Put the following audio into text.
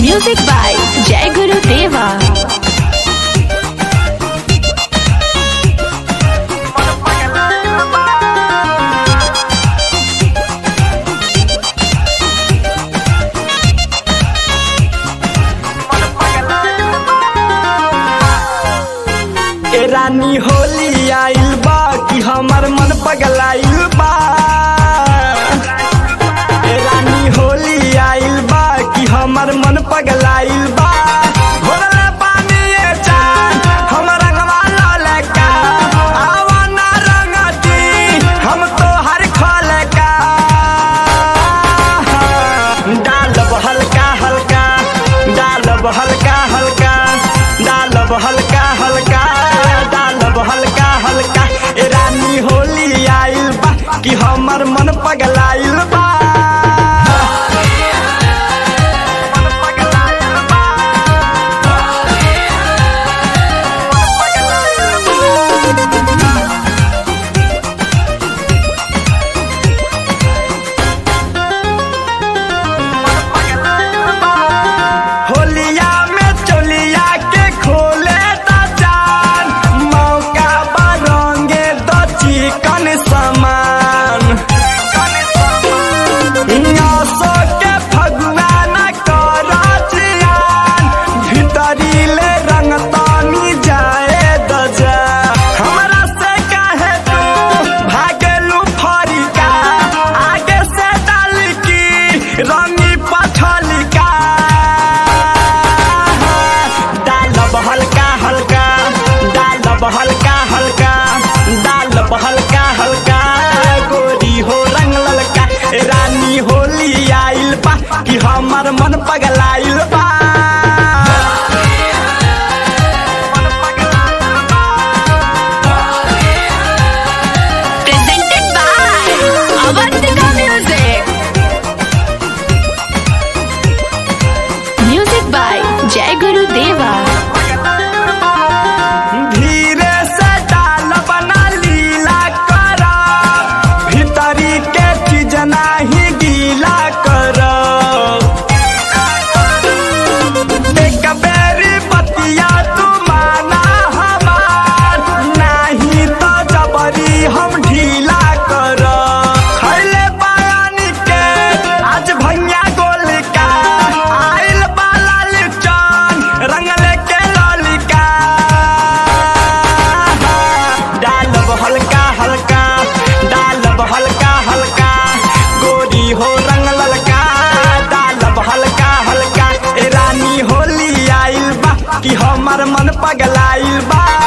Music by Jai Guru Deva. रानी होली आइल बा कि हमर मन पगलाइल बा। रानी होली आइल बा कि हमर मन पगलाइल बा। भोरले पानी ये चान हमर रंगवा ललका आवा ना रंगती हम तो हर खोलका। डालब हल्का हल्का डालब हल्का हल्का डालब हल्का हल्का हल्का हल्का। ए रानी होली आइल बा कि हमर मन पगलाइल बा। होलिया में चोलिया के खोले दा जान मौका बरंगे दो चिकन समान। आसो के फगुआ न कर जियान भीतरी ले रंग तानी जाए दजा। हमरा से काहे तू भागलू फरिका आगे से डाल की रंगी पठलिका। डालब हल्का हल्का डालब हल्का हल्का डालब हल्का हल्का गोरी हो रंग ललका। ए रानी होली आइल बा कि हमर मन पगलाइल बा। Presented by Avantika Music. Music by Jai Guru Deva. धीरे से डालब ना लीला कर भीतरी के चीज नाही गीला कर। एक बेरी बतिया तू माना हमार नाही तो जबरी हम ढीला कर। खैले पानी के आज भैया गोलिका आइल बाला लिचन रंगले के ललिका। डालब हल्का हल्का डालब हल्का हल्का गोरी हो रंग ललका डालब हल्का हल्का। ए रानी होली आइल बा कि हमर मन पगलाइल बा।